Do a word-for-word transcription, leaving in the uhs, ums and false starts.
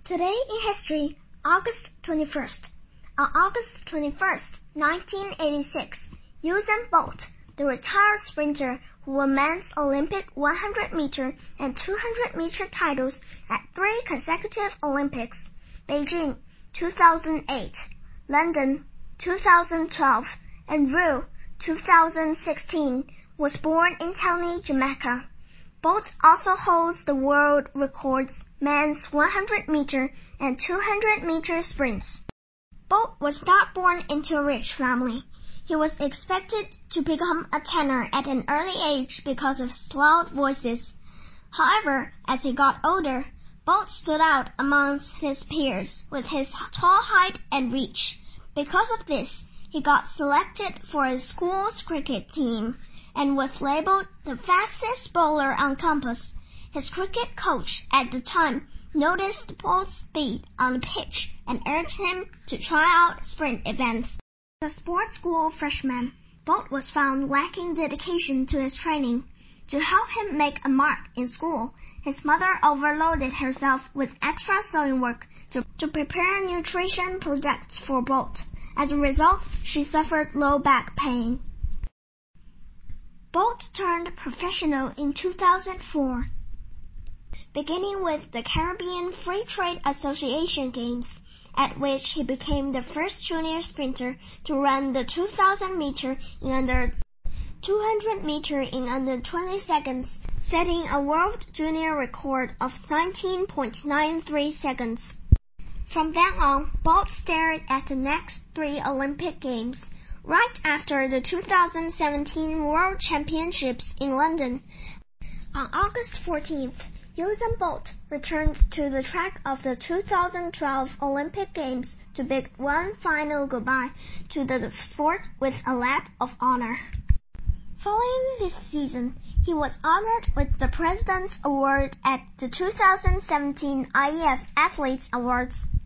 Today in history, August twenty-first. On August twenty-first, nineteen eighty-six, Usain Bolt, the retired sprinter who won men's Olympic one hundred meter and two hundred meter titles at three consecutive Olympics, Beijing two thousand eight, London two thousand twelve, and Rio two thousand sixteen, was born in Towny, Jamaica. Bolt also holds the world records men's one hundred meter and two hundred meter sprints. Bolt was not born into a rich family. He was expected to become a tenor at an early age because of his loud voices. However, as he got older, Bolt stood out amongst his peers with his tall height and reach. Because of this, he got selected for his school's cricket team and was labeled the fastest bowler on campus. His cricket coach at the time noticed Bolt's speed on the pitch and urged him to try out sprint events. As a sports school freshman, Bolt was found lacking dedication to his training. To help him make a mark in school, his mother overloaded herself with extra sewing work to, to prepare nutrition products for Bolt. As a result, she suffered low back pain. Bolt turned professional in two thousand four, beginning with the Caribbean Free Trade Association Games, at which he became the first junior sprinter to run the two thousand meter in under two hundred meter in under twenty seconds, setting a world junior record of nineteen point nine three seconds. From then on, Bolt stared at the next three Olympic Games. Right after the two thousand seventeen World Championships in London, on August fourteenth, Usain Bolt returned to the track of the two thousand twelve Olympic Games to bid one final goodbye to the sport with a lap of honor. Following this season, he was honored with the President's Award at the two thousand seventeen I E F Athletes Awards.